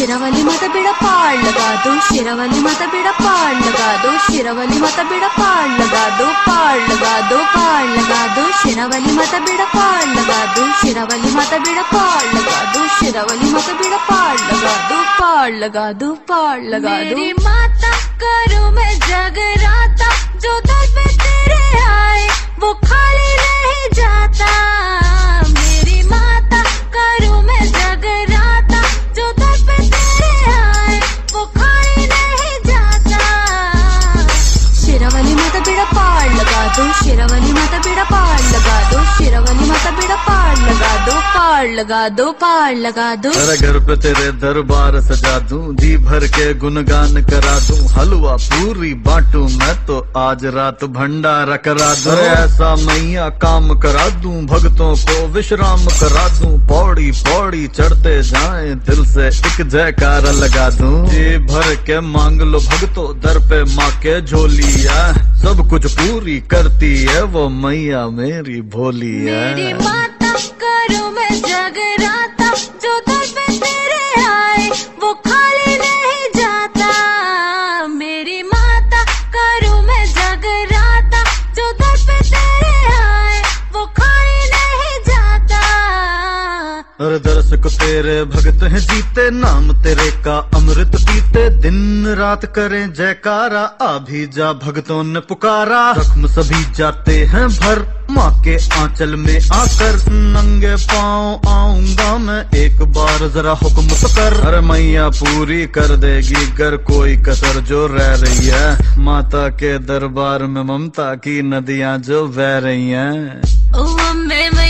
शेरावाली माता बेड़ा पार लगा दो, शेरावाली माता बेड़ा पार लगा दो, शेरावाली माता बेड़ा पार लगा दो, पार लगा दो, पार लगा दो, शेरावाली माता बेड़ा पार लगा दो, शेरावाली माता बेड़ा पार लगा दो, शेरावाली माता बेड़ा पार लगा दो, पार लगा दो, पार लगा दो। मेरी माता करूं मैं जगराता, जो दर पे तेरे आए वो खाली नहीं जाता। मेरी माता करूं मैं जगराता, जो दर पे तेरे आए वो खाली नहीं जाता। शेरावाली माता बेड़ा पार लगा दो, शेरावाली माता बेड़ा पार लगा दो, शेरावाली माता बेड़ा पार लगा दो, पार लगा दो, पार लगा दो। अरे घर पे तेरे दरबार सजा दूं, जी भर के गुणगान करा दूं, हलवा पूरी बांटू मैं तो आज रात भंडारा करा दूं। अरे ऐसा मैया काम करा दूं, भक्तों को विश्राम करा दूं, पौड़ी पौड़ी चढ़ते जाएं दिल से एक जयकारा लगा दूं। जी भर के मांग लो भक्तों, दर पे माँ के झोली है, सब कुछ पूरी करती है वो मैया मेरी भोली है। मेरी माता करूं मैं जगराता, जो दर पे तेरे आए वो खाली नहीं जाता। मेरी माता करूं मैं जगराता, जो दर पे तेरे आए वो खाली नहीं जाता। अरे दरस को तेरे भक्त हैं जीते, नाम तेरे का अमृत पीते, दिन रात करें जयकारा, आ भी जा भक्तों ने पुकारा। जख्म सभी जाते हैं भर, माँ के आंचल में आकर, नंगे पाँव आऊंगा मैं, एक बार जरा हुक्म तो कर। अरे मैया पूरी कर देगी गर कोई कसर जो रह रही है, माता के दरबार में ममता की नदियाँ जो बह रही हैं। ओ अम्बे